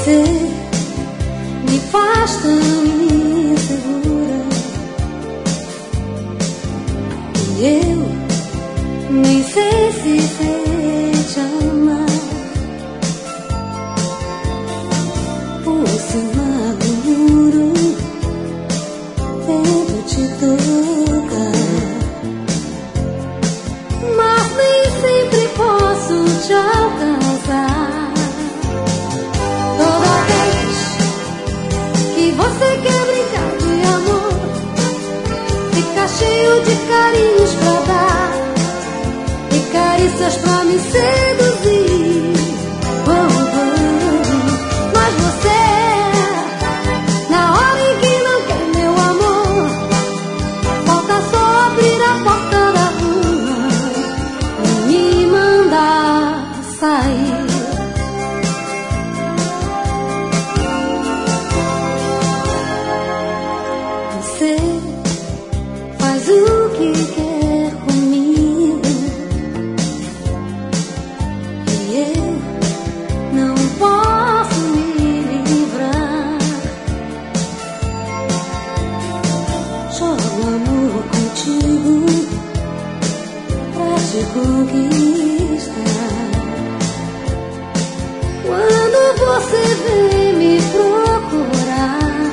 Você me faz tão insegura e eu nem sei se sei te amar. Por cima do muro tento te tocar, mas nem sempre posso te alcançar. Toda vez que você quer brincar de amor, fica cheio de carinhos pra dar e carícias pra me seduzir. Oh, oh. Mas você, na hora em que não quer meu amor, falta só abrir a porta da rua e me mandar sair. Você faz o que quer comigo e eu não posso me livrar. Jogo amor contigo pra te conquistar. Quando você vem me procurar,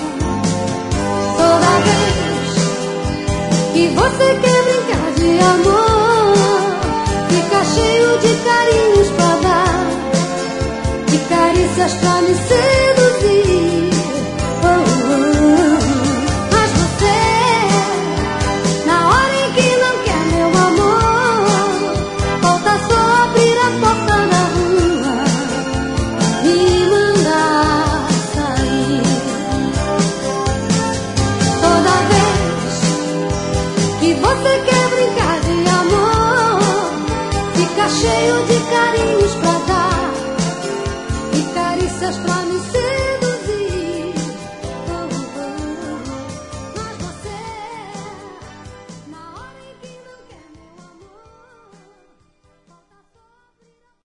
toda vez que você quer brincar de amor, fica cheio de carinhos pra dar e carícias pra me seduzir. Oh, oh, oh. Mas você, na hora em que não quer meu amor, falta só abrir a porta da rua e me mandar sair. Toda vez que você quer brincar de amor, fica cheio de carinhos pra dar e carícias pra me seduzir.